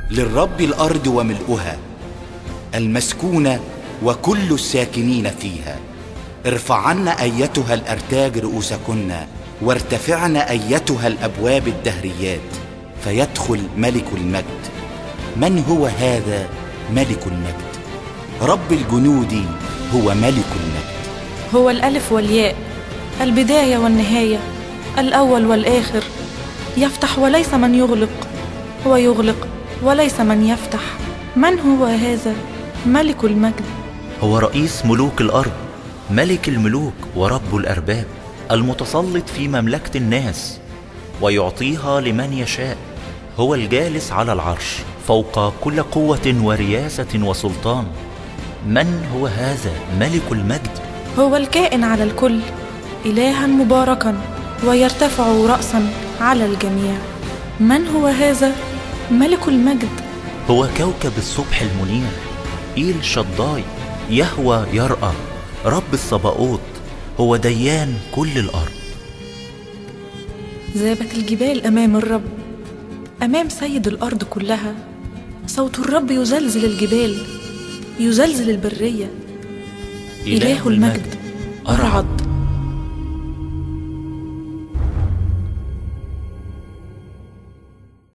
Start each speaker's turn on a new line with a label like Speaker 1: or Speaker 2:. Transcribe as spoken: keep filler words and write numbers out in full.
Speaker 1: للرب الأرض وملؤها المسكونة وكل الساكنين فيها. ارفعن أيتها الأرتاج رؤوسكن، وارتفعن أيتها الأبواب الدهريات، فيدخل ملك المجد. من هو هذا ملك المجد؟ رب الجنود هو ملك المجد.
Speaker 2: هو الألف والياء، البداية والنهاية، الأول والآخر. يفتح وليس من يغلق، ويغلق وليس من يفتح. من هو هذا ملك المجد؟
Speaker 3: هو رئيس ملوك الأرض، ملك الملوك ورب الأرباب، المتسلط في مملكة الناس ويعطيها لمن يشاء. هو الجالس على العرش فوق كل قوة ورياسة وسلطان. من هو هذا ملك المجد؟
Speaker 2: هو الكائن على الكل، إلها مباركا ويرتفع رأسا على الجميع. من هو هذا ملك المجد؟
Speaker 3: هو كوكب الصبح المنير، إيل شداي، يهوى يرأى، رب الصباؤوت، هو ديان كل الأرض.
Speaker 2: ذابت الجبال أمام الرب، أمام سيد الأرض كلها. صوت الرب يزلزل الجبال، يزلزل البرية. إله المجد أرعد.